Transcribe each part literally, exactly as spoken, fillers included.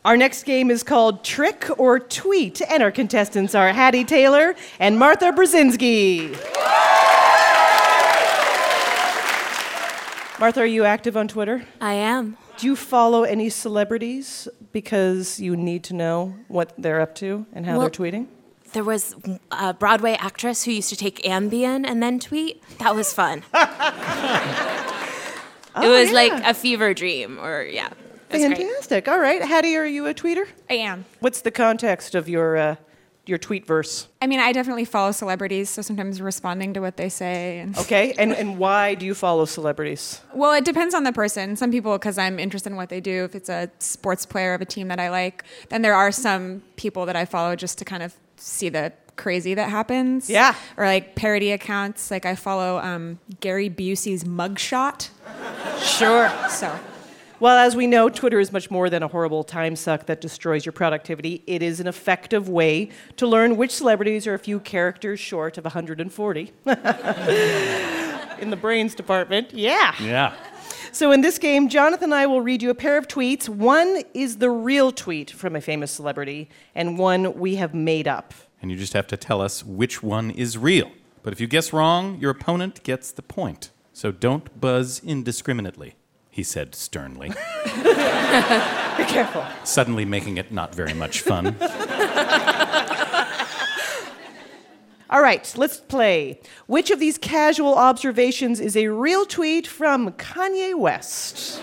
Our next game is called Trick or Tweet, and our contestants are Hattie Taylor and Martha Brzezinski. Martha, are you active on Twitter? I am. Do you follow any celebrities because you need to know what they're up to and how Well, they're tweeting? There was a Broadway actress who used to take Ambien and then tweet. That was fun. Oh, it was yeah. like a fever dream, or yeah. It was great. Fantastic. All right. Hattie, are you a tweeter? I am. What's the context of your uh, your tweet verse? I mean, I definitely follow celebrities, so sometimes responding to what they say. And Okay. And, and why do you follow celebrities? well, it depends on the person. Some people, because I'm interested in what they do. If it's a sports player of a team that I like, then there are some people that I follow just to kind of see the crazy that happens. Yeah. Or like parody accounts. Like I follow um, Gary Busey's mugshot. Sure. So Well, as we know, Twitter is much more than a horrible time suck that destroys your productivity. It is an effective way to learn which celebrities are a few characters short of one hundred forty. In the brains department, yeah. Yeah. So in this game, Jonathan and I will read you a pair of tweets. One is the real tweet from a famous celebrity, and one we have made up. And you just have to tell us which one is real. But if you guess wrong, your opponent gets the point. So don't buzz indiscriminately, he said sternly, Be careful. suddenly making it not very much fun. All right, let's play. Which of these casual observations is a real tweet from Kanye West?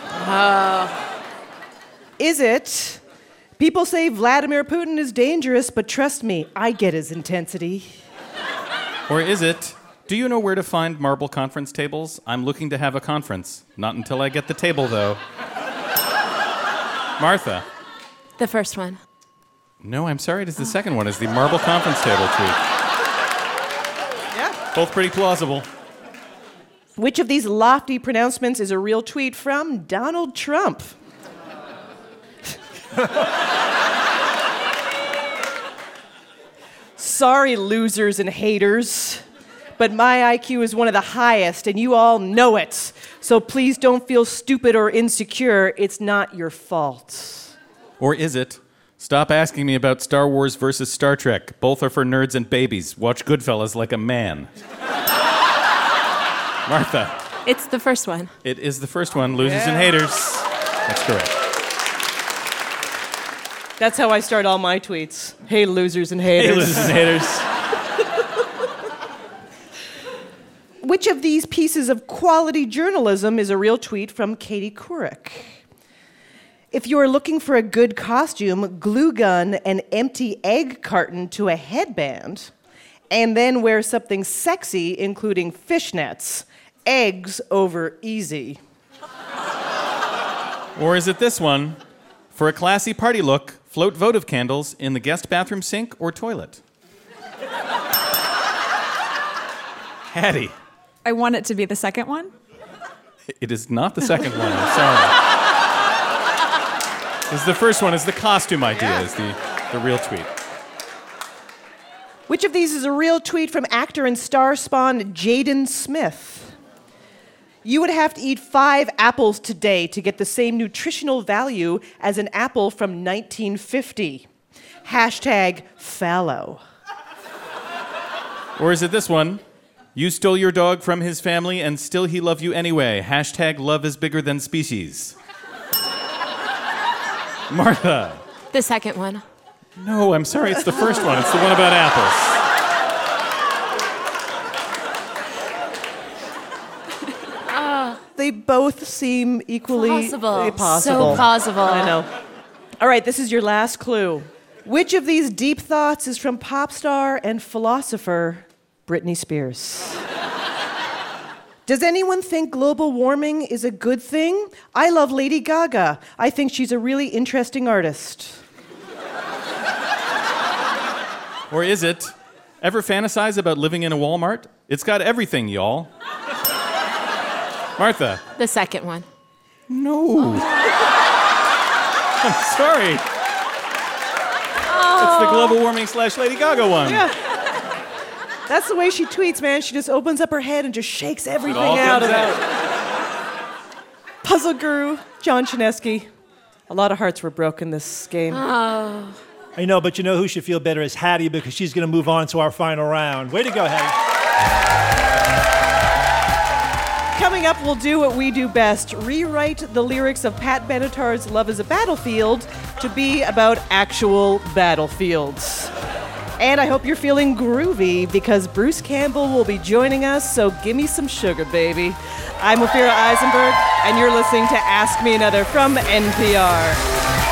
Is it, people say Vladimir Putin is dangerous, but trust me, I get his intensity? Or is it, do you know where to find marble conference tables? I'm looking to have a conference. Not until I get the table, though. Martha. The first one. No, I'm sorry, it is the second one. It's the marble conference table tweet. Yeah. Both pretty plausible. Which of these lofty pronouncements is a real tweet from Donald Trump? Sorry, losers and haters, but my I Q is one of the highest, and you all know it. So please don't feel stupid or insecure. It's not your fault. Or is it, stop asking me about Star Wars versus Star Trek. Both are for nerds and babies. Watch Goodfellas like a man. Martha. It's the first one. It is the first one, losers Yeah. and haters. That's correct. That's how I start all my tweets. Hey, losers and haters. Hey, losers and haters. Which of these pieces of quality journalism is a real tweet from Katie Couric? If you are looking for a good costume, glue gun an empty egg carton to a headband, and then wear something sexy, including fishnets. Eggs over easy. Or is it this one? For a classy party look, float votive candles in the guest bathroom sink or toilet. Hattie. I want it to be the second one. It is not the second one, I'm sorry. It's the first one, is the costume idea, is the, the real tweet. Which of these is a real tweet from actor and star spawn Jaden Smith? You would have to eat five apples today to get the same nutritional value as an apple from nineteen fifty. Hashtag fallow. Or is it this one? You stole your dog from his family and still he love you anyway. Hashtag love is bigger than species. Martha. The second one. No, I'm sorry, it's the first one. It's the one about apples. They both seem equally Plausible. uh, possible. So plausible. I know. All right, this is your last clue. Which of these deep thoughts is from pop star and philosopher Britney Spears? Does anyone think global warming is a good thing? I love Lady Gaga. I think she's a really interesting artist. Or is it, ever fantasize about living in a Walmart? It's got everything, y'all. Martha. The second one. No. I'm sorry. It's the global warming slash Lady Gaga one. Yeah. That's the way she tweets, man. She just opens up her head and just shakes everything all out of comes it. Puzzle guru, John Chinesky. A lot of hearts were broken this game. Oh. I know, but you know who should feel better is Hattie, because she's going to move on to our final round. Way to go, Hattie. Coming up, we'll do what we do best, rewrite the lyrics of Pat Benatar's Love is a Battlefield to be about actual battlefields. And I hope you're feeling groovy, because Bruce Campbell will be joining us, so give me some sugar, baby. I'm Ophira Eisenberg, and you're listening to Ask Me Another from N P R.